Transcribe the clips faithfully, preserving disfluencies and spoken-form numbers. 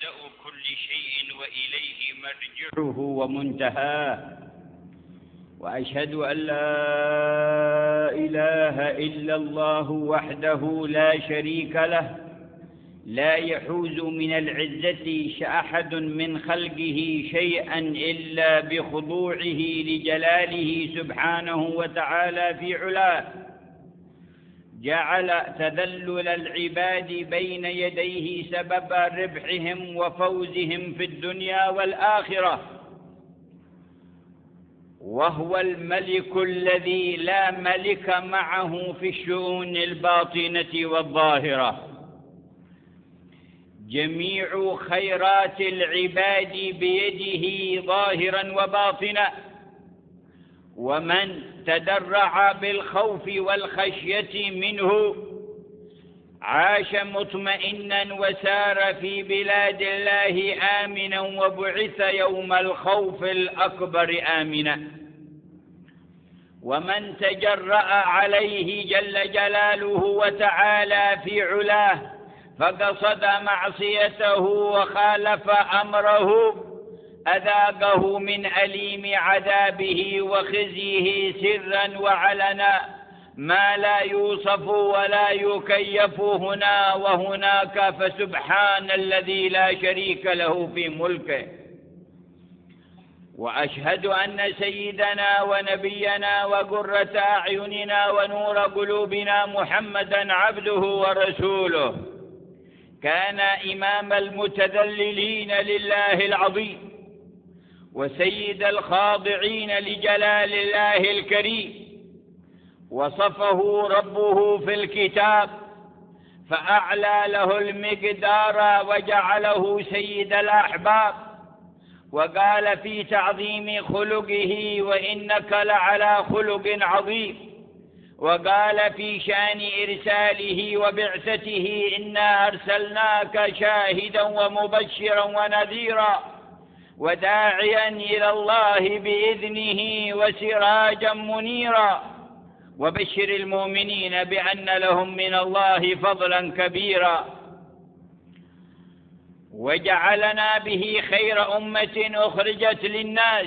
مبدأ كل شيء وإليه مرجعه ومنتهاه، وأشهد أن لا إله إلا الله وحده لا شريك له، لا يحوز من العزة أحد من خلقه شيئا إلا بخضوعه لجلاله سبحانه وتعالى في علاه. جعل تذلل العباد بين يديه سبب ربحهم وفوزهم في الدنيا والآخرة، وهو الملك الذي لا ملك معه في الشؤون الباطنة والظاهرة. جميع خيرات العباد بيده ظاهرا وباطنا، ومن تدرع بالخوف والخشية منه عاش مطمئنا وسار في بلاد الله آمنا، وبعث يوم الخوف الأكبر آمنا. ومن تجرأ عليه جل جلاله وتعالى في علاه فقصد معصيته وخالف أمره أذاقه من أليم عذابه وخزيه سرا وعلنا ما لا يوصف ولا يكيف هنا وهناك، فسبحان الذي لا شريك له في ملكه. وأشهد أن سيدنا ونبينا وقرة أعيننا ونور قلوبنا محمدا عبده ورسوله، كان إمام المتذللين لله العظيم، وسيد الخاضعين لجلال الله الكريم. وصفه ربه في الكتاب فأعلى له المقدار وجعله سيد الأحباب، وقال في تعظيم خلقه وإنك لعلى خلق عظيم. وقال في شأن إرساله وبعثته إنا أرسلناك شاهدا ومبشرا ونذيرا وداعيا إلى الله بإذنه وسراجا منيرا، وبشر المؤمنين بأن لهم من الله فضلا كبيرا. وجعلنا به خير أمة أخرجت للناس،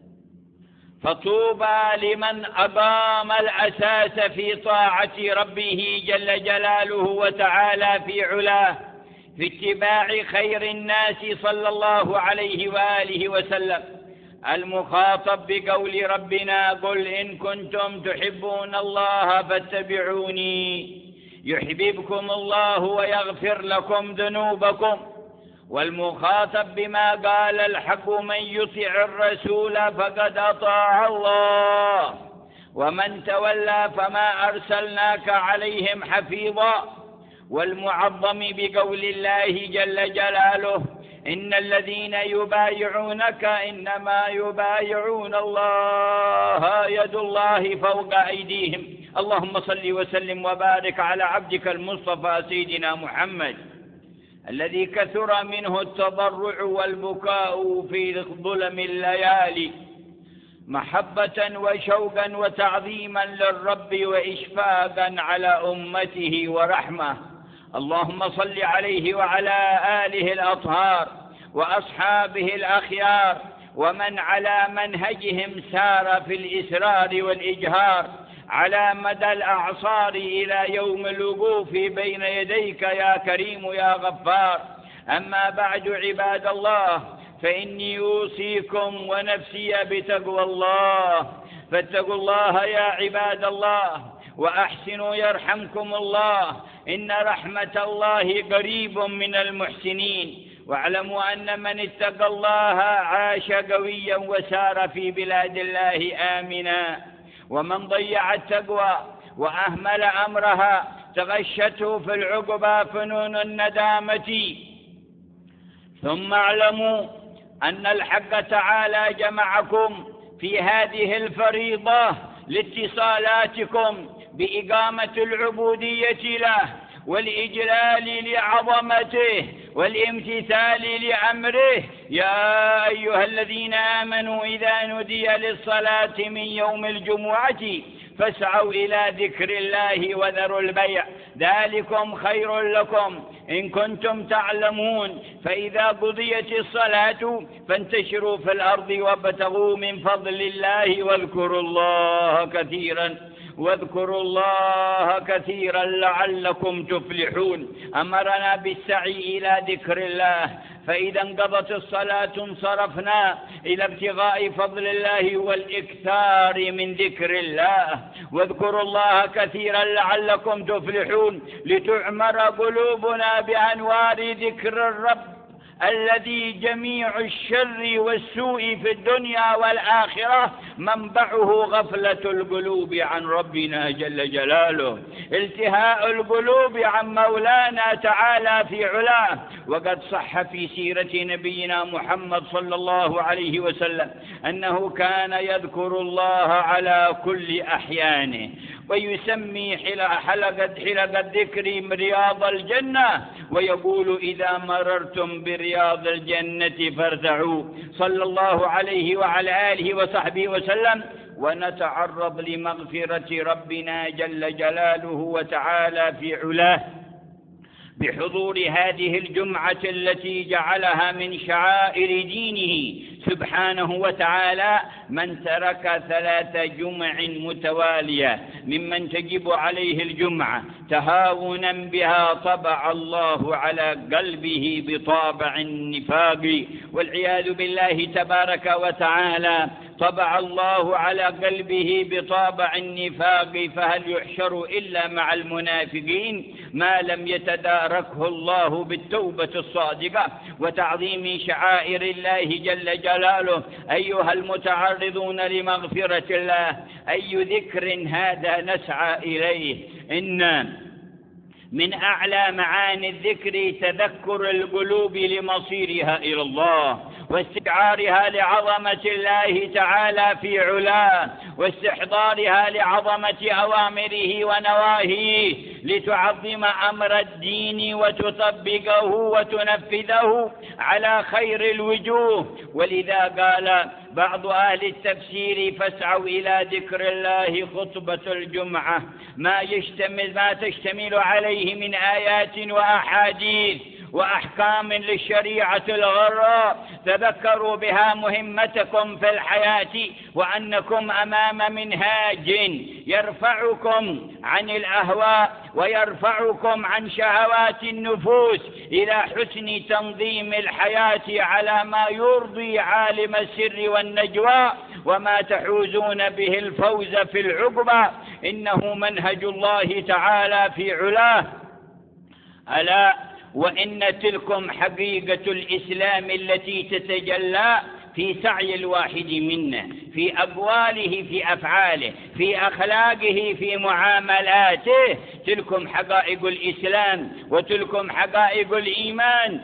فطوبى لمن أقام الأساس في طاعة ربه جل جلاله وتعالى في علاه، في اتباع خير الناس صلى الله عليه وآله وسلم، المخاطب بقول ربنا قل إن كنتم تحبون الله فاتبعوني يحببكم الله ويغفر لكم ذنوبكم. والمخاطب بما قال الحق من يطع الرسول فقد أطاع الله، ومن تولى فما أرسلناك عليهم حفيظا. والمعظم بقول الله جل جلاله إن الذين يبايعونك إنما يبايعون الله يد الله فوق أيديهم. اللهم صل وسلم وبارك على عبدك المصطفى سيدنا محمد الذي كثر منه التضرع والبكاء في ظلم الليالي محبة وشوقا وتعظيما للرب وإشفاقا على أمته ورحمة. اللهم صل عليه وعلى آله الأطهار وأصحابه الأخيار ومن على منهجهم سار في الإسرار والإجهار على مدى الأعصار إلى يوم الوقوف بين يديك يا كريم يا غفار. أما بعد عباد الله، فإني أوصيكم ونفسي بتقوى الله، فاتقوا الله يا عباد الله وأحسنوا يرحمكم الله، إن رحمة الله قريب من المحسنين. واعلموا أن من اتقى الله عاش قويا وسار في بلاد الله آمنا، ومن ضيع التقوى وأهمل أمرها تغشته في العقبى فنون الندامة. ثم اعلموا أن الحق تعالى جمعكم في هذه الفريضة لاتصالاتكم بإقامة العبودية له والإجلال لعظمته والامتثال لأمره. يا أيها الذين آمنوا إذا نودي للصلاة من يوم الجمعة فاسعوا إلى ذكر الله وذروا البيع ذلكم خير لكم إن كنتم تعلمون. فإذا قضيت الصلاة فانتشروا في الأرض وابتغوا من فضل الله واذكروا الله كثيرا واذكروا الله كثيرا لعلكم تفلحون. أمرنا بالسعي إلى ذكر الله، فإذا انقضت الصلاة انصرفنا إلى ابتغاء فضل الله والإكثار من ذكر الله. واذكروا الله كثيرا لعلكم تفلحون، لتعمر قلوبنا بأنوار ذكر الرب الذي جميع الشر والسوء في الدنيا والآخرة منبعه غفلة القلوب عن ربنا جل جلاله، التهاء القلوب عن مولانا تعالى في علاه. وقد صح في سيرة نبينا محمد صلى الله عليه وسلم أنه كان يذكر الله على كل أحيانه، ويسمي حلقة حلقة ذكر رياض الجنة، ويقول إذا مررتم برياض الجنة فارتعوا، صلى الله عليه وعلى آله وصحبه وسلم. ونتعرض لمغفرة ربنا جل جلاله وتعالى في علاه بحضور هذه الجمعة التي جعلها من شعائر دينه سبحانه وتعالى. من ترك ثلاث جمع متوالية ممن تجب عليه الجمعة تهاونا بها طبع الله على قلبه بطابع النفاق والعياذ بالله تبارك وتعالى. طبع الله على قلبه بطابع النفاق، فهل يحشر إلا مع المنافقين ما لم يتداركه الله بالتوبة الصادقة وتعظيم شعائر الله جل جلاله. أيها المتعرضون لمغفرة الله، أي ذكر هذا نسعى إليه؟ إن من أعلى معاني الذكر تذكر القلوب لمصيرها إلى الله، واستشعارها لعظمة الله تعالى في علاه، واستحضارها لعظمة أوامره ونواهيه، لتعظم أمر الدين وتطبقه وتنفذه على خير الوجوه. ولذا قال بعض أهل التفسير فاسعوا إلى ذكر الله خطبة الجمعة ما يشتمل ما تشتمل عليه من آيات وأحاديث وأحكام للشريعة الغراء، تذكروا بها مهمتكم في الحياة، وأنكم أمام منهاج يرفعكم عن الأهواء ويرفعكم عن شهوات النفوس إلى حسن تنظيم الحياة على ما يرضي عالم السر والنجوى، وما تحوزون به الفوز في العقبى. إنه منهج الله تعالى في علاه. ألا وإن تلكم حقيقة الإسلام التي تتجلى في سعي الواحد منا، في أقواله، في أفعاله، في أخلاقه، في معاملاته. تلكم حقائق الإسلام وتلكم حقائق الإيمان.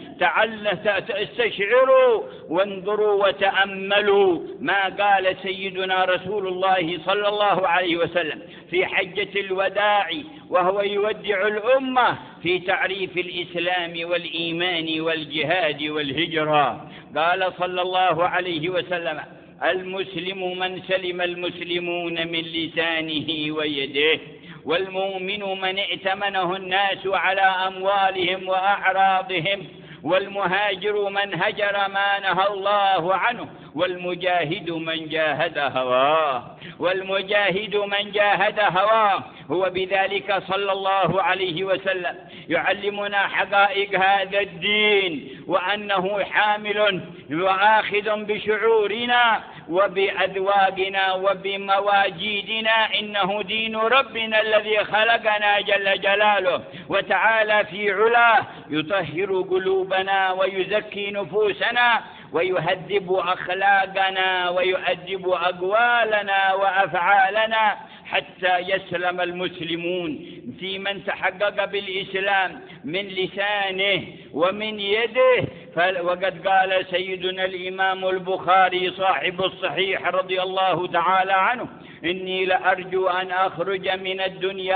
استشعروا وانظروا وتأملوا ما قال سيدنا رسول الله صلى الله عليه وسلم في حجة الوداع وهو يودع الأمة في تعريف الإسلام والإيمان والجهاد والهجرة. قال صلى الله عليه وسلم: المسلم من سلم المسلمون من لسانه ويده، والمؤمن من ائتمنه الناس على أموالهم وأعراضهم، والمهاجر من هجر ما نهى الله عنه، والمجاهد من جاهد هواه والمجاهد من جاهد هواه. هو بذلك صلى الله عليه وسلم يعلمنا حقائق هذا الدين، وأنه حامل وآخذ بشعورنا وبأذواقنا وبمواجيدنا. إنه دين ربنا الذي خلقنا جل جلاله وتعالى في علاه، يطهر قلوبنا ويزكي نفوسنا ويهذب أخلاقنا ويؤدب أقوالنا وأفعالنا، حتى يسلم المسلمون في من تحقق بالإسلام من لسانه ومن يده. وقد قال سيدنا الإمام البخاري صاحب الصحيح رضي الله تعالى عنه: إني لأرجو أن أخرج من الدنيا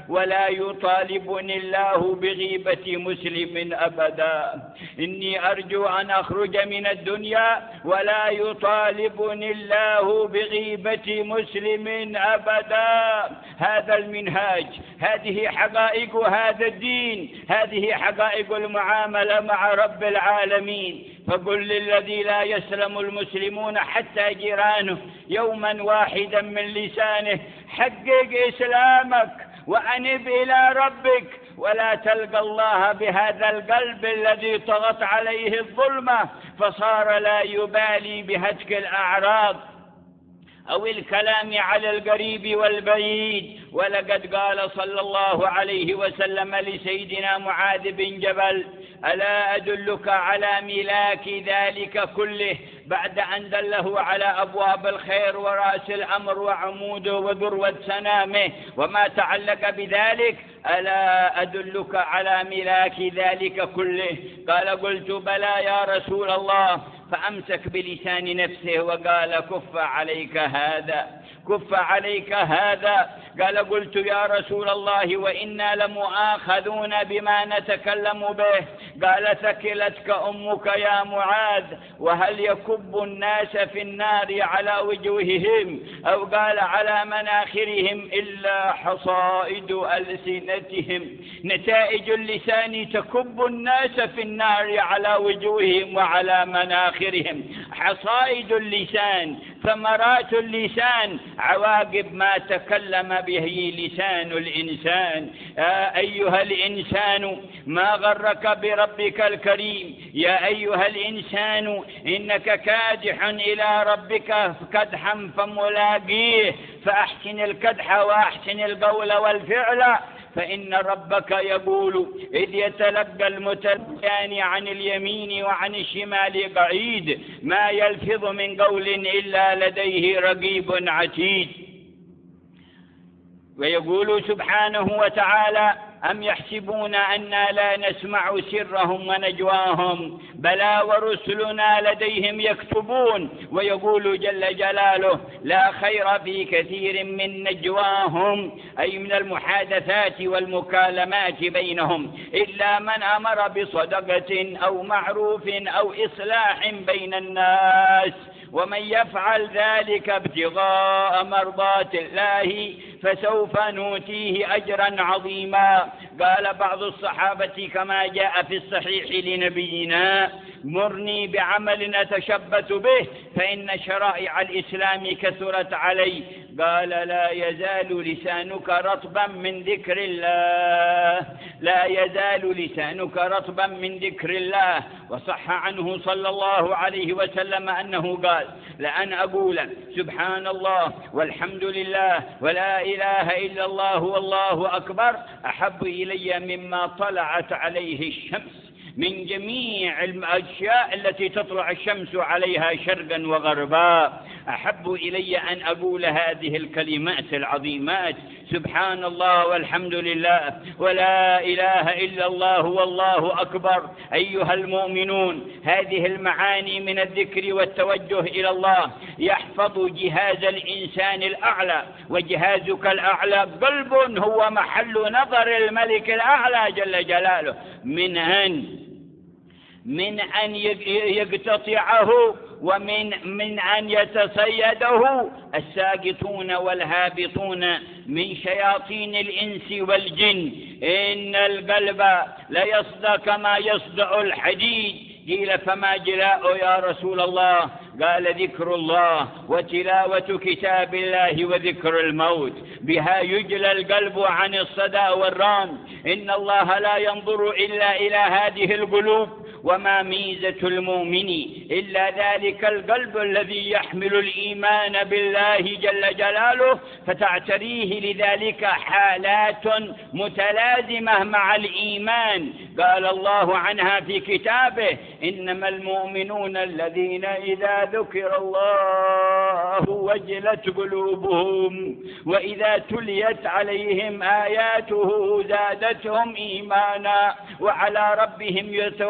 ولا يطالبني الله بغيبة مسلم أبدا. إني أرجو أن أخرج من الدنيا ولا يطالبني الله بغيبة مسلم أبدا. هذا المنهاج، هذه حقائق هذا الدين، هذه حقائق المعاملة مع رب العالمين. فقل للذي لا يسلم المسلمون حتى جيرانه يوما واحدا من لسانه: حقق إسلامك وأنب إلى ربك، ولا تلقى الله بهذا القلب الذي طغت عليه الظلمة فصار لا يبالي بهتك الأعراض أو الكلام على القريب والبعيد. ولقد قال صلى الله عليه وسلم لسيدنا معاذ بن جبل: ألا أدلك على ملاك ذلك كله، بعد أن دله على أبواب الخير ورأس الأمر وعموده وذروة سنامه وما تعلق بذلك؟ ألا أدلك على ملاك ذلك كله؟ قال: قلت بلى يا رسول الله. فأمسك بلسان نفسه وقال: كف عليك هذا، كف عليك هذا. قال: قلت يا رسول الله وإنا لمؤاخذون بما نتكلم به. قال: ثكلتك أمك يا معاذ. وهل يكب الناس في النار على وجوههم أو قال على مناخرهم إلا حصائد ألسنتهم؟ نتائج اللسان تكب الناس في النار على وجوههم وعلى مناخرهم. حصائد اللسان، ثمرات اللسان، عواقب ما تكلم به لسان الإنسان. يا أيها الإنسان ما غرك بربك الكريم؟ يا أيها الإنسان إنك كادح إلى ربك كدحا فملاقيه، فأحسن الكدح وأحسن القول والفعل، فإن ربك يقول إذ يتلقى المتلقيان عن اليمين وعن الشمال قعيد ما يلفظ من قول إلا لديه رقيب عتيد. ويقول سبحانه وتعالى: أم يحسبون أنا لا نسمع سرهم ونجواهم بلى ورسلنا لديهم يكتبون. ويقول جل جلاله: لا خير في كثير من نجواهم، أي من المحادثات والمكالمات بينهم، إلا من أمر بصدقة أو معروف أو إصلاح بين الناس، ومن يفعل ذلك ابتغاء مرضات الله فسوف نؤتيه أجرا عظيما. قال بعض الصحابة كما جاء في الصحيح لنبينا: مرني بعمل أتشبث به فإن شرائع الإسلام كثرت علي. قال: لا يزال لسانك رطبا من ذكر الله، لا يزال لسانك رطبا من ذكر الله. وصح عنه صلى الله عليه وسلم أنه قال: لأن أقول سبحان الله والحمد لله ولا إله إلا الله والله أكبر أحب إلي مما طلعت عليه الشمس من جميع الأشياء التي تطلع الشمس عليها شرقا وغربا. أحب إلي أن أقول هذه الكلمات العظيمات: سبحان الله والحمد لله ولا إله إلا الله والله أكبر. أيها المؤمنون، هذه المعاني من الذكر والتوجه إلى الله يحفظ جهاز الإنسان الأعلى. وجهازك الأعلى قلب هو محل نظر الملك الأعلى جل جلاله من أن من أن يقتطعه ومن من أن يتصيده الساقطون والهابطون من شياطين الإنس والجن. إن القلب ليصدع كما يصدع الحديد. قيل: فما جلاء يا رسول الله؟ قال: ذكر الله وتلاوة كتاب الله وذكر الموت، بها يجلى القلب عن الصدى والرام. إن الله لا ينظر إلا إلى هذه القلوب، وما ميزة المؤمن إلا ذلك القلب الذي يحمل الإيمان بالله جل جلاله، فتعتريه لذلك حالات متلازمة مع الإيمان. قال الله عنها في كتابه: إنما المؤمنون الذين إذا ذكر الله وجلت قلوبهم وإذا تليت عليهم آياته زادتهم إيمانا وعلى ربهم يتوكلون.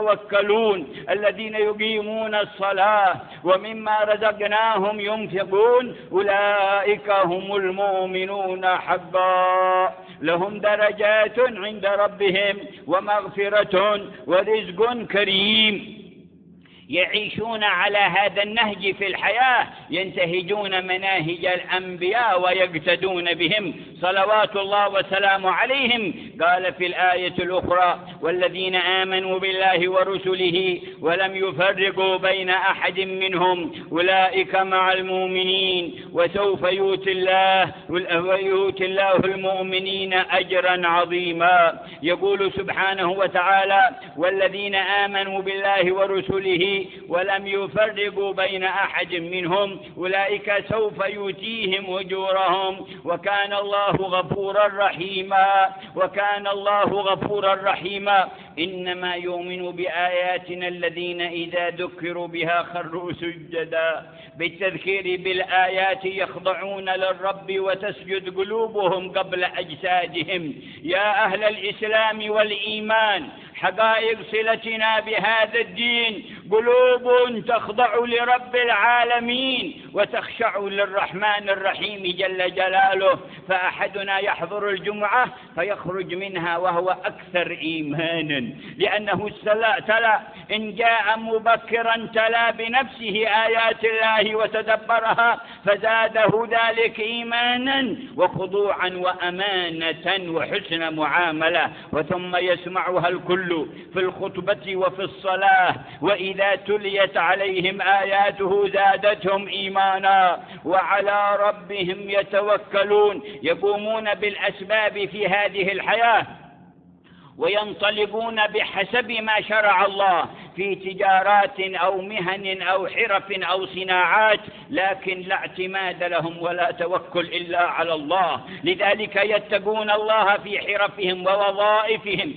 يصلون الذين يقيمون الصلاة ومما رزقناهم ينفقون أولئك هم المؤمنون حقا لهم درجات عند ربهم ومغفرة ورزق كريم. يعيشون على هذا النهج في الحياة، ينتهجون مناهج الأنبياء ويقتدون بهم صلوات الله وسلامه عليهم. قال في الآية الأخرى: والذين آمنوا بالله ورسله ولم يفرقوا بين أحد منهم أولئك مع المؤمنين وسوف يؤتي الله ويؤتي الله المؤمنين أجرا عظيما. يقول سبحانه وتعالى: والذين آمنوا بالله ورسله ولم يفرقوا بين أحد منهم أولئك سوف يؤتيهم أجورهم وكان الله غفورا رحيما وكان الله غفورا رحيما. إنما يؤمن بآياتنا الذين إذا ذكروا بها خروا سجدا. بالتذكير بالآيات يخضعون للرب وتسجد قلوبهم قبل أجسادهم. يا أهل الإسلام والإيمان، حقائق صلتنا بهذا الدين قلوب تخضع لرب العالمين وتخشع للرحمن الرحيم جل جلاله. فأحدنا يحضر الجمعة فيخرج منها وهو أكثر إيمانا، لأنه تلا إن جاء مبكرا تلا بنفسه آيات الله وتدبرها فزاده ذلك إيمانا وخضوعا وأمانة وحسن معاملة. وثم يسمعها الكل في الخطبة وفي الصلاة، وإذا تليت عليهم آياته زادتهم إيمانا وعلى ربهم يتوكلون. يقومون بالأسباب في هذه الحياة وينطلقون بحسب ما شرع الله في تجارات أو مهن أو حرف أو صناعات، لكن لا اعتماد لهم ولا توكل إلا على الله. لذلك يتقون الله في حرفهم ووظائفهم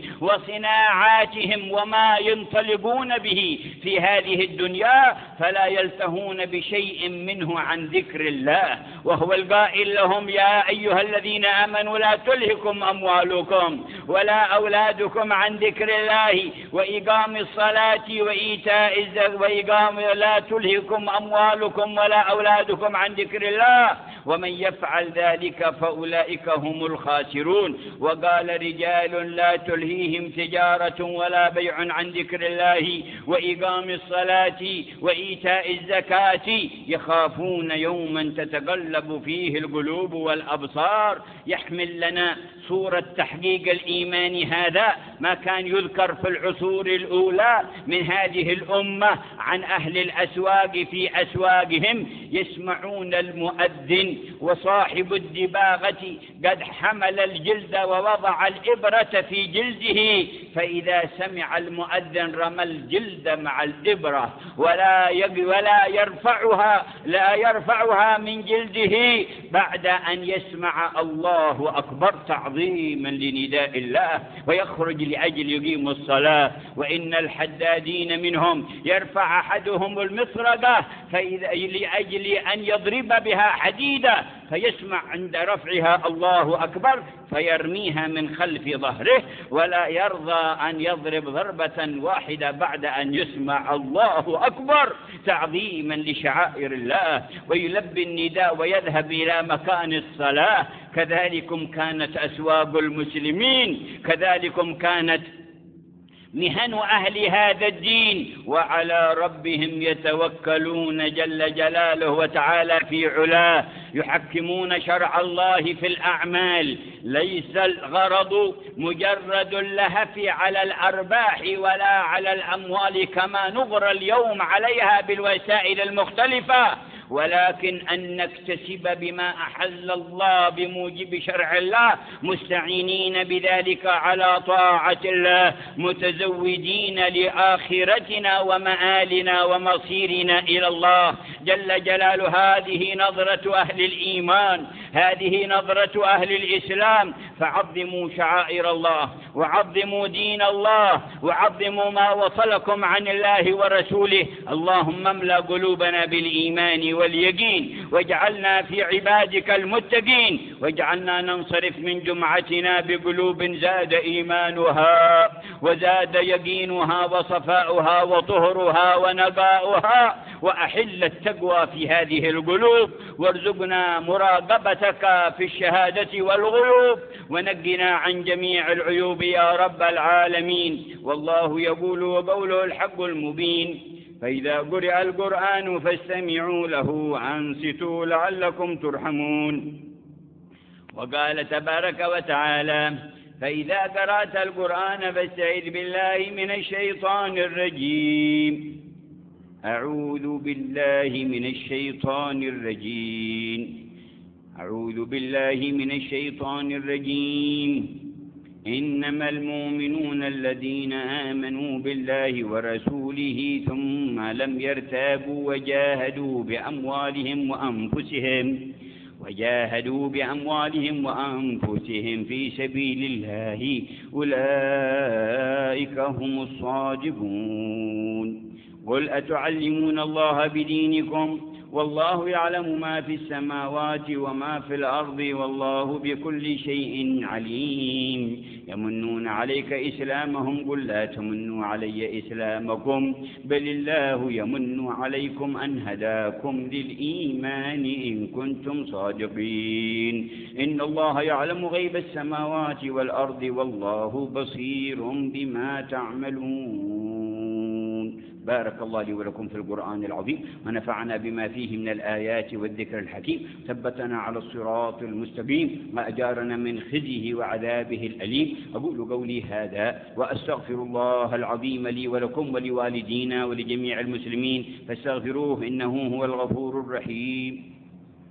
وصناعاتهم وما ينطلقون به في هذه الدنيا، فلا يلتهون بشيء منه عن ذكر الله. وهو القائل لهم: يا أيها الذين آمنوا لا تلهكم أموالكم ولا أولادكم عن ذكر الله وإقام الصلاة وإيتاء الزكاة وإقام لا تلهكم أموالكم ولا أولادكم عن ذكر الله ومن يفعل ذلك فأولئك هم الخاسرون. وقال: رجال لا تلهيهم تجارة ولا بيع عن ذكر الله وإقام الصلاة وإيتاء الزكاة يخافون يوما تتقلب فيه القلوب والأبصار. يحمل لنا صورة تحقيق الإيمان هذا ما كان يذكر في العصور الأولى من هذه الأمة عن أهل الأسواق في أسواقهم، يسمعون المؤذن وصاحب الدباغة قد حمل الجلد ووضع الإبرة في جلده، فإذا سمع المؤذن رمى الجلد مع الإبرة ولا ولا يرفعها لا يرفعها من جلده بعد أن يسمع الله أكبر تعظيما لنداء الله، ويخرج لأجل يقيم الصلاة. وإن الحدادين منهم يرفع أحدهم المطرقة فإذا لأجل أن يضرب بها حديدا فيسمع عند رفعها الله أكبر فيرميها من خلف ظهره، ولا يرضى أن يضرب ضربة واحدة بعد أن يسمع الله أكبر تعظيما لشعائر الله، ويلبي النداء ويذهب إلى مكان الصلاة. كذلكم كانت أسواق المسلمين، كذلكم كانت مهن أهل هذا الدين، وعلى ربهم يتوكلون جل جلاله وتعالى في علاه. يحكمون شرع الله في الأعمال، ليس الغرض مجرد اللهف على الأرباح ولا على الأموال كما نغرى اليوم عليها بالوسائل المختلفة، ولكن أن نكتسب بما أحل الله بموجب شرع الله، مستعينين بذلك على طاعة الله، متزودين لآخرتنا ومآلنا ومصيرنا إلى الله. جل جلاله. هذه نظرة أهل الإيمان، هذه نظرة أهل الإسلام. فعظموا شعائر الله، وعظموا دين الله، وعظموا ما وصلكم عن الله ورسوله. اللهم املأ قلوبنا بالإيمان واليقين، واجعلنا في عبادك المتقين، واجعلنا ننصرف من جمعتنا بقلوب زاد إيمانها وزاد يقينها وصفاؤها وطهرها ونقاؤها، وأحل التقوى في هذه القلوب، وارزقنا مراقبتك في الشهادة والغيوب، ونقنا عن جميع العيوب يا رب العالمين. والله يقول وقوله الحق المبين: فإذا قرئ القرآن فاستمعوا له وأنصتوا لعلكم ترحمون. وقال تبارك وتعالى: فإذا قرأت القرآن فاستعذ بالله من الشيطان الرجيم. أعوذ بالله من الشيطان الرجيم. أعوذ بالله من الشيطان الرجيم. إنما المؤمنون الذين آمنوا بالله ورسوله ثم لم يرتابوا وجاهدوا بأموالهم وأنفسهم وجاهدوا بأموالهم وأنفسهم في سبيل الله أولئك هم الصادقون. قل أتعلمون الله بدينكم والله يعلم ما في السماوات وما في الأرض والله بكل شيء عليم. يمنون عليك إسلامهم قل لا تمنوا علي إسلامكم بل الله يمن عليكم أن هداكم للإيمان إن كنتم صادقين. إن الله يعلم غيب السماوات والأرض والله بصير بما تعملون. بارك الله لي ولكم في القرآن العظيم، ونفعنا بما فيه من الآيات والذكر الحكيم، ثبتنا على الصراط المستقيم، وأجارنا من خزيه وعذابه الأليم. أقول قولي هذا وأستغفر الله العظيم لي ولكم ولوالدينا ولجميع المسلمين، فاستغفروه إنه هو الغفور الرحيم.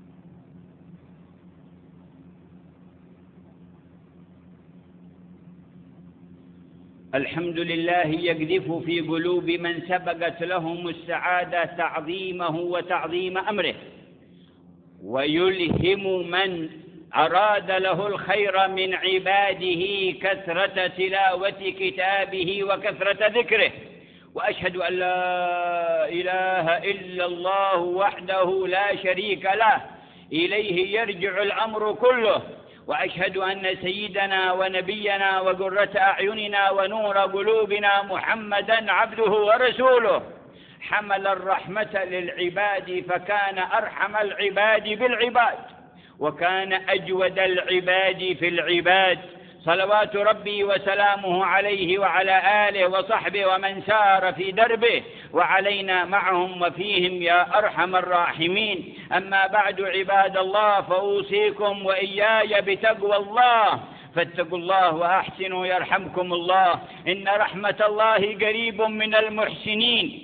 الحمد لله يقذف في قلوب من سبقت لهم السعادة تعظيمه وتعظيم أمره، ويلهم من أراد له الخير من عباده كثرة تلاوة كتابه وكثرة ذكره. وأشهد أن لا إله إلا الله وحده لا شريك له إليه يرجع الأمر كله. وأشهد أن سيدنا ونبينا وقرة أعيننا ونور قلوبنا محمدا عبده ورسوله، حمل الرحمة للعباد فكان أرحم العباد بالعباد، وكان أجود العباد في العباد، صلوات ربي وسلامه عليه وعلى آله وصحبه ومن سار في دربه وعلينا معهم وفيهم يا أرحم الراحمين. أما بعد عباد الله، فأوصيكم وإياي بتقوى الله، فاتقوا الله وأحسنوا يرحمكم الله، إن رحمة الله قريب من المحسنين.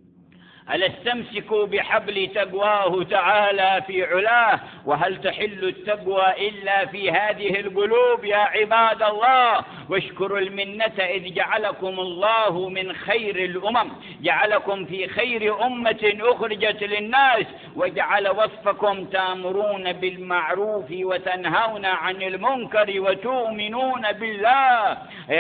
ألا استمسكوا بحبل تقواه تعالى في علاه، وهل تحل التقوى إلا في هذه القلوب يا عباد الله؟ واشكروا المنة إذ جعلكم الله من خير الأمم، جعلكم في خير أمة أخرجت للناس، وجعل وصفكم تأمرون بالمعروف وتنهون عن المنكر وتؤمنون بالله،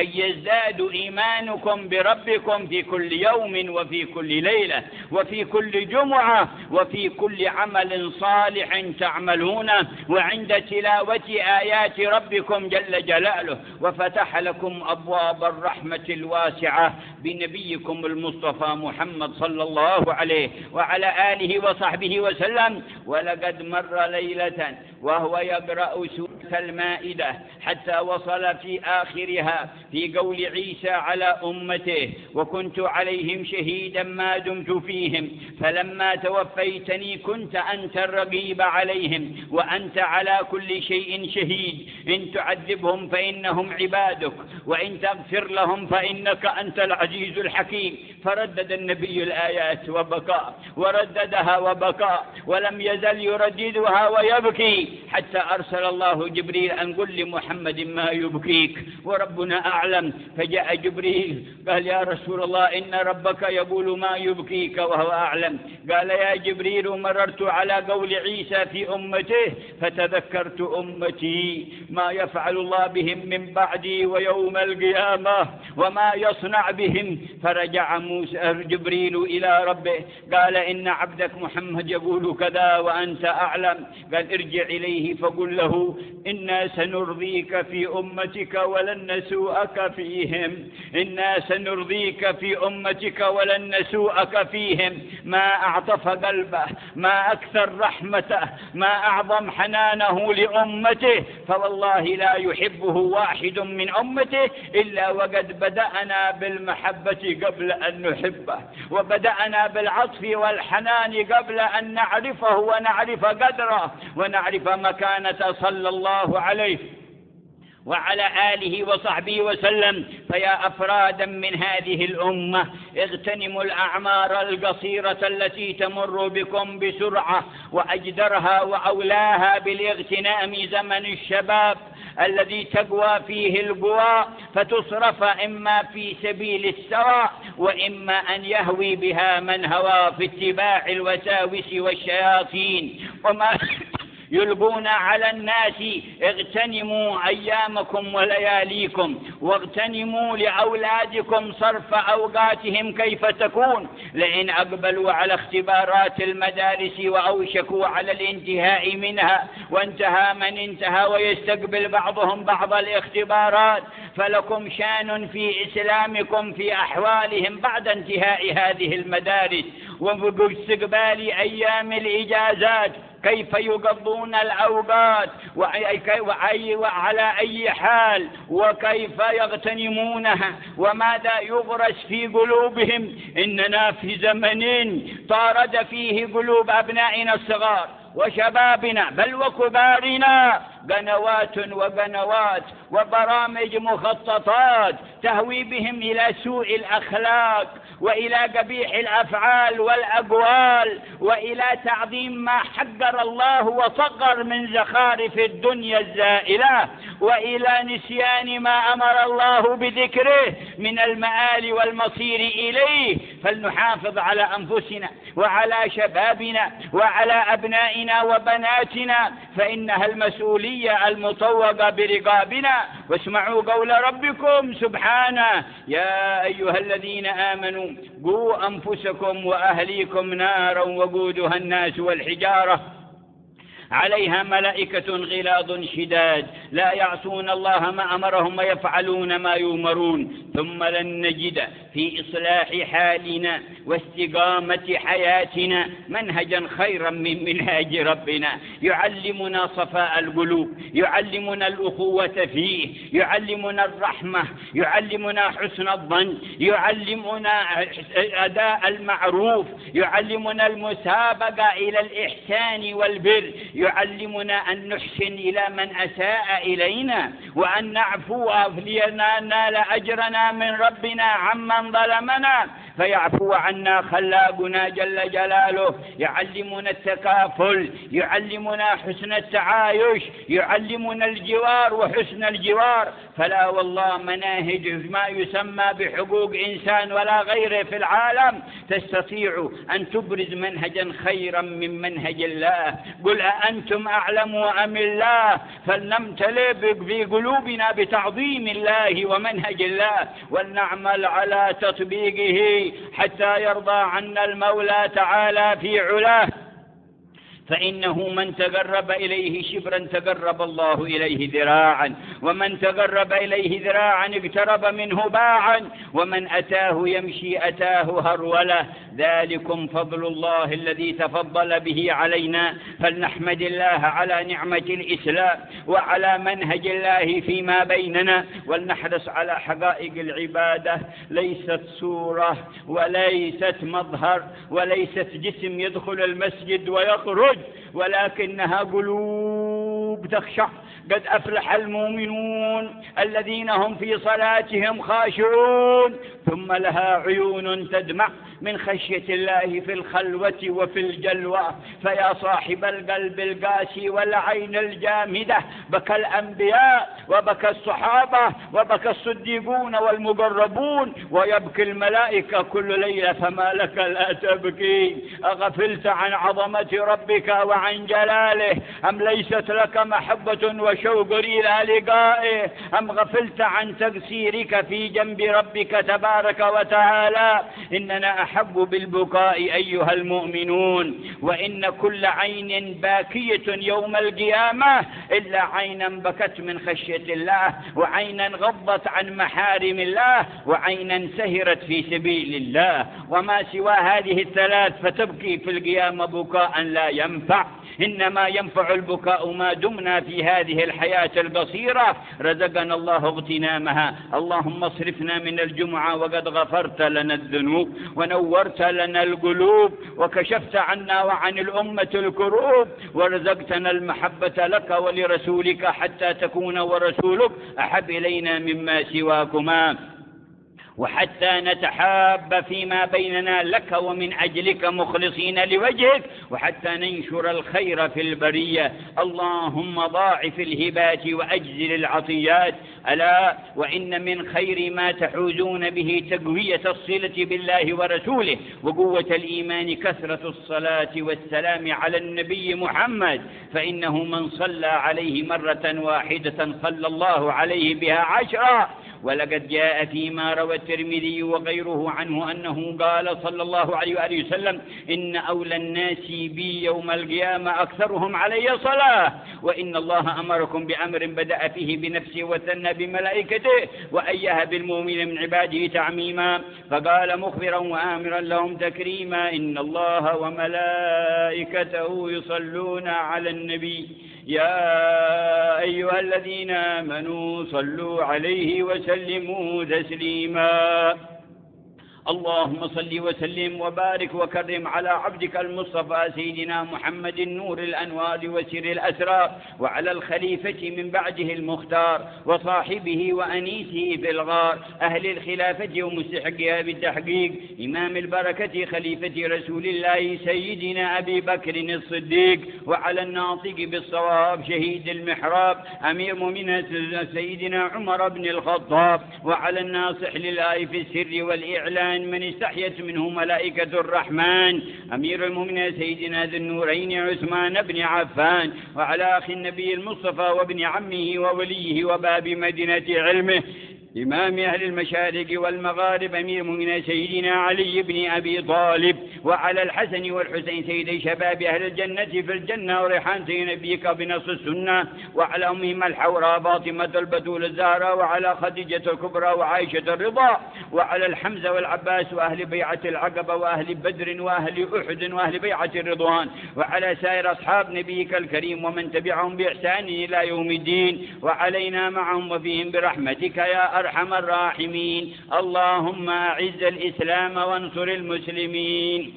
يزداد إيمانكم بربكم في كل يوم وفي كل ليلة وفي كل جمعة وفي كل عمل صالح تعملونه، وعند تلاوة آيات ربكم جل جلاله. وفتح لكم أبواب الرحمة الواسعة بنبيكم المصطفى محمد صلى الله عليه وعلى آله وصحبه وسلم. ولقد مر ليلة وهو يقرأ سورة المائدة حتى وصل في آخرها في قول عيسى على أمته: وكنت عليهم شهيدا ما دمت فيهم فلما توفيتني كنت أنت الرقيب عليهم وأنت على كل شيء شهيد، إن تعذبهم فإنهم عبادك وإن تغفر لهم فإنك أنت العزيز الحكيم. فردد النبي الآيات وبكى، ورددها وبكى، ولم يزل يرددها ويبكي حتى أرسل الله جبريل أن قل لمحمد ما يبكيك وربنا أعلم. فجاء جبريل قال يا رسول الله إن ربك يقول ما يبكيك وهو أعلم. قال يا جبريل مررت على قول عيسى في أمته فتذكرت أمتي ما يفعل الله بهم من بعدي ويوم القيامة وما يصنع بهم. فرجع موسى جبريل إلى ربه قال إن عبدك محمد يقول كذا وأنت أعلم. قال ارجع إليه فقل له إنا سنرضيك في أمتك ولن نسوءك فيهم. إنا سنرضيك في أمتك ولن نسوءك فيهم. ما أعطف قلبه، ما أكثر رحمته، ما أعظم حنانه لأمته. فوالله لا يحبه واحد من أمته إلا وقد بدأنا بالمحبة قبل أن نحبه، وبدأنا بالعطف والحنان قبل أن نعرفه ونعرف قدره ونعرف مكانته صلى الله عليه وعلى آله وصحبه وسلم. فيا أفرادا من هذه الأمة اغتنموا الأعمار القصيرة التي تمر بكم بسرعة، وأجدرها وأولاها بالاغتنام زمن الشباب الذي تقوى فيه القوى فتصرف إما في سبيل السواء وإما أن يهوي بها من هوى في اتباع الوساوس والشياطين وما يلقون على الناس. اغتنموا أيامكم ولياليكم واغتنموا لأولادكم صرف أوقاتهم كيف تكون، لئن أقبلوا على اختبارات المدارس وأوشكوا على الانتهاء منها وانتهى من انتهى ويستقبل بعضهم بعض الاختبارات فلكم شان في إسلامكم في أحوالهم بعد انتهاء هذه المدارس واستقبال أيام الإجازات كيف يقضون الأوقات وعلى أي حال وكيف يغتنمونها وماذا يغرس في قلوبهم. إننا في زمن طارد فيه قلوب أبنائنا الصغار وشبابنا بل وكبارنا قنوات وقنوات وبرامج مخططات تهوي بهم إلى سوء الأخلاق وإلى قبيح الأفعال والأقوال وإلى تعظيم ما حقر الله وصغر من زخارف الدنيا الزائلة وإلى نسيان ما أمر الله بذكره من المآل والمصير إليه. فلنحافظ على أنفسنا وعلى شبابنا وعلى أبنائنا وبناتنا فإنها المسؤولية المطوقة برقابنا. واسمعوا قول ربكم سبحانه يا أيها الذين آمنوا قوا أنفسكم وأهليكم نارا وقودها الناس والحجارة عليها ملائكة غلاظ شداد لا يعصون الله ما أمرهم ويفعلون ما يؤمرون. ثم لن نجد في إصلاح حالنا واستقامة حياتنا منهجا خيرا من منهاج ربنا يعلمنا صفاء القلوب، يعلمنا الأخوة فيه، يعلمنا الرحمة، يعلمنا حسن الظن، يعلمنا أداء المعروف، يعلمنا المسابقة إلى الإحسان والبر، يعلمنا أن نحسن إلى من أساء إلينا وأن نعفو لننال أجرنا من ربنا عمن ظلمنا فيعفو عنا خلاقنا جل جلاله. يعلمنا التكافل، يعلمنا حسن التعايش، يعلمنا الجوار وحسن الجوار. فلا والله مناهج ما يسمى بحقوق إنسان ولا غيره في العالم تستطيع أن تبرز منهجا خيرا من منهج الله. قل أأنتم أعلم أم الله؟ فلنمتلئ في قلوبنا بتعظيم الله ومنهج الله ولنعمل على تطبيقه حتى يرضى عنا المولى تعالى في علاه. فإنه من تقرب إليه شبرا تقرب الله إليه ذراعا ومن تقرب إليه ذراعا اقترب منه باعا ومن أتاه يمشي أتاه هرولة. ذلكم فضل الله الذي تفضل به علينا فلنحمد الله على نعمة الإسلام وعلى منهج الله فيما بيننا ولنحرص على حقائق العبادة ليست صورة وليست مظهر وليست جسم يدخل المسجد ويخرج ولكنها قلوب تخشع. قد أفلح المؤمنون الذين هم في صلاتهم خاشعون. ثم لها عيون تدمع من خشية الله في الخلوة وفي الجلوة. فيا صاحب القلب القاسي والعين الجامدة، بكى الأنبياء وبكى الصحابة وبكى الصديقون والمقربون ويبكي الملائكة كل ليلة، فما لك لا تبكي؟ أغفلت عن عظمة ربك وعن جلاله؟ أم ليست لك محبة وشوق إلى لقائه؟ أم غفلت عن تقصيرك في جنب ربك تبارك وتعالى؟ إننا أحب بالبكاء أيها المؤمنون، وإن كل عين باكية يوم القيامة إلا عينا بكت من خشية الله، وعينا غضت عن محارم الله، وعينا سهرت في سبيل الله. وما سوى هذه الثلاث فتبكي في القيامة بكاء لا ينفع. إنما ينفع البكاء ما دمنا في هذه الحياة القصيرة رزقنا الله اغتنامها. اللهم اصرفنا من الجمعة وقد غفرت لنا الذنوب ونورت لنا القلوب وكشفت عنا وعن الأمة الكروب، ورزقتنا المحبة لك ولرسولك حتى تكون ورسولك أحب إلينا مما سواكما، وحتى نتحاب فيما بيننا لك ومن أجلك مخلصين لوجهك، وحتى ننشر الخير في البرية. اللهم ضاعف الهبات وأجزل العطيات. ألا وإن من خير ما تحوزون به تقوية الصلة بالله ورسوله وقوة الإيمان كثرة الصلاة والسلام على النبي محمد، فإنه من صلى عليه مرة واحدة صلى الله عليه بها عشرا. ولقد جاء فيما روى الترمذي وغيره عنه أنه قال صلى الله عليه وآله وسلم: إن أولى الناس بي يوم القيامة أكثرهم علي صلاة، وإن الله أمركم بأمر بدأ فيه بنفسه وثنى بملائكته وأيه بالمؤمن من عباده تعميما، فقال مخبرا وآمرا لهم تكريما: إن الله وملائكته يصلون على النبي يا أيها الذين آمنوا صلوا عليه وسلموا تسليما. اللهم صل وسلم وبارك وكرم على عبدك المصطفى سيدنا محمد نور الأنوار وسر الأسرار، وعلى الخليفة من بعده المختار وصاحبه وأنيسه في الغار، أهل الخلافة ومستحقها بالتحقيق، إمام البركة خليفة رسول الله سيدنا أبي بكر الصديق، وعلى الناطق بالصواب شهيد المحراب أمير مؤمنين سيدنا عمر بن الخطاب، وعلى الناصح لله في السر والإعلان من استحيت منه ملائكة الرحمن أمير المؤمنين سيدنا ذي النورين عثمان بن عفان، وعلى أخي النبي المصطفى وابن عمه ووليه وباب مدينة علمه إمام أهل المشارق والمغارب أمير المؤمنين سيدنا علي بن أبي طالب، وعلى الحسن والحسين سيدي شباب أهل الجنة في الجنة وريحان نبيك بنص السنة، وعلى أمهما الحوراء فاطمة البتول الزهراء، وعلى خديجة الكبرى وعائشة الرضا، وعلى الحمزة والعباس وأهل بيعة العقبة وأهل بدر وأهل أحد وأهل بيعة الرضوان، وعلى سائر أصحاب نبيك الكريم ومن تبعهم بإحسان إلى يوم الدين، وعلينا معهم وفيهم برحمتك يا أرحم الراحمين. اللهم أعز الإسلام وانصر المسلمين،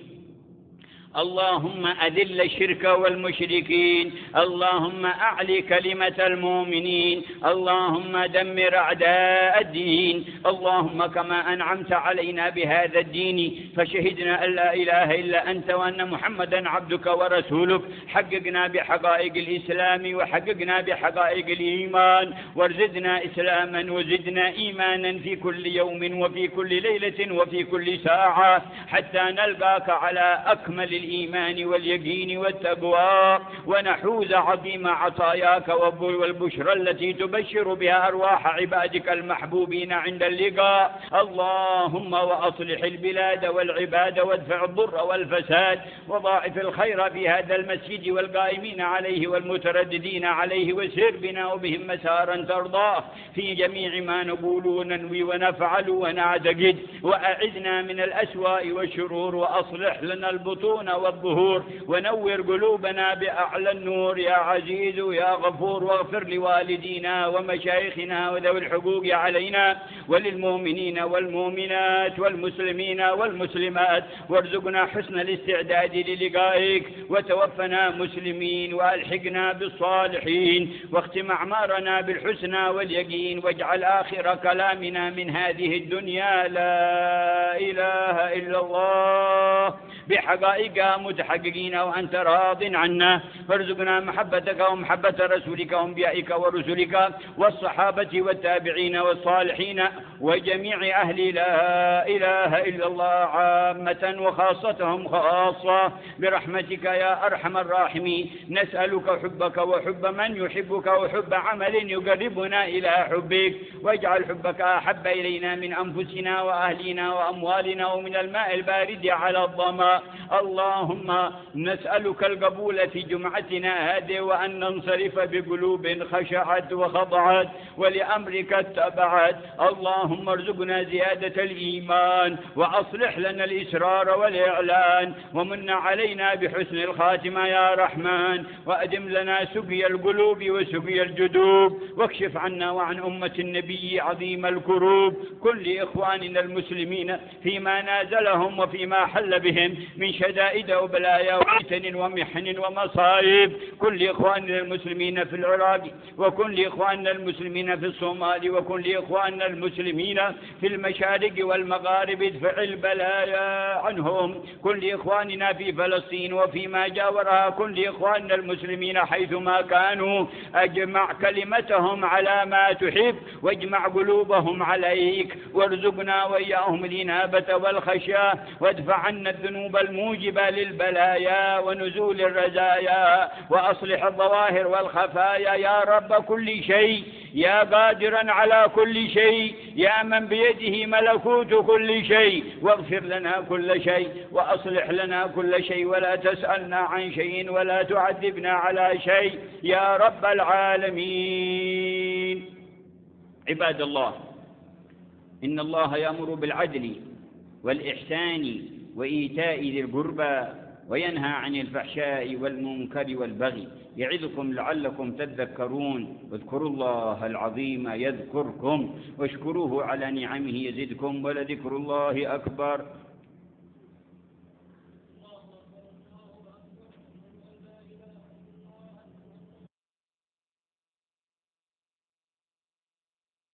اللهم أذل الشرك والمشركين، اللهم أعلي كلمة المؤمنين، اللهم دمر أعداء الدين. اللهم كما أنعمت علينا بهذا الدين فشهدنا أن لا إله إلا أنت وأن محمدا عبدك ورسولك، حققنا بحقائق الإسلام وحققنا بحقائق الإيمان، وارزقنا إسلاما وزدنا إيمانا في كل يوم وفي كل ليلة وفي كل ساعة، حتى نلقاك على أكمل الإيمان واليقين والتقوى، ونحوز عظيم عطاياك والبشرى التي تبشر بها أرواح عبادك المحبوبين عند اللقاء. اللهم وأصلح البلاد والعباد وادفع الضر والفساد، وضاعف الخير في هذا المسجد والقائمين عليه والمترددين عليه، وسر بنا وبهم مسارا ترضاه في جميع ما نقول وننوي ونفعل ونعتقد، وأعذنا من الأسواء والشرور، وأصلح لنا البطون والظهور، ونور قلوبنا بأعلى النور يا عزيز يا غفور، واغفر لوالدينا ومشايخنا وذوي الحقوق علينا وللمؤمنين والمؤمنات والمسلمين والمسلمات، وارزقنا حسن الاستعداد للقائك، وتوفنا مسلمين وألحقنا بالصالحين، واختم أعمارنا بالحسنى واليقين، واجعل آخر كلامنا من هذه الدنيا لا إله إلا الله بحقائق متحققين وأنت راض عنا، فارزقنا محبتك ومحبة رسولك وأنبيائك ورسلك والصحابة والتابعين والصالحين وجميع أهل لا إله إلا الله عامة وخاصتهم خاصة برحمتك يا أرحم الراحمين. نسألك حبك وحب من يحبك وحب عمل يقربنا إلى حبك، واجعل حبك أحب إلينا من أنفسنا وأهلنا وأموالنا ومن الماء البارد على الظما. اللهم نسألك القبول في جمعتنا هذه، وأن ننصرف بقلوب خشعت وخضعت ولأمرك اتبعت. اللهم ارزقنا زيادة الإيمان، وأصلح لنا الإسرار والإعلان، ومن علينا بحسن الخاتمة يا رحمن، وأدم لنا سقي القلوب وسقي الجدوب، واكشف عنا وعن أمة النبي عظيم الكروب. كل إخواننا المسلمين فيما نازلهم وفيما حل بهم من شدائد وبلايا وفتن ومحن ومصائب، كل إخواننا المسلمين في العراق، وكل إخواننا المسلمين في الصومال، وكل إخواننا المسلمين في المشارق والمغارب ادفع البلايا عنهم، كل إخواننا في فلسطين وفيما جاورها، كل إخواننا المسلمين حيثما كانوا، أجمع كلمتهم على ما تحب، واجمع قلوبهم عليك، وارزقنا وإياهم الإنابة والخشية، وادفع عنا الذنوب الموجبة للبلايا ونزول الرزايا، وأصلح الظواهر والخفايا يا رب كل شيء، يا قادرا على كل شيء، يا من بيده ملكوت كل شيء، واغفر لنا كل شيء، وأصلح لنا كل شيء، ولا تسألنا عن شيء، ولا تعذبنا على شيء يا رب العالمين. عباد الله، إن الله يأمر بالعدل والإحسان وإيتاء ذي القربى، وينهى عن الفحشاء والمنكر والبغي، يعظكم لعلكم تذكرون. واذكروا الله العظيم يذكركم، واشكروه على نعمه يزدكم، ولذكر الله أكبر.